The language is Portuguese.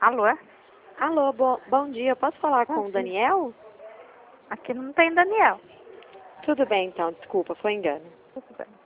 Alô? Alô, bom dia. Posso falar com o dia. Daniel? Aqui não tem Daniel. Tudo bem, então. Desculpa, foi engano. Tudo bem.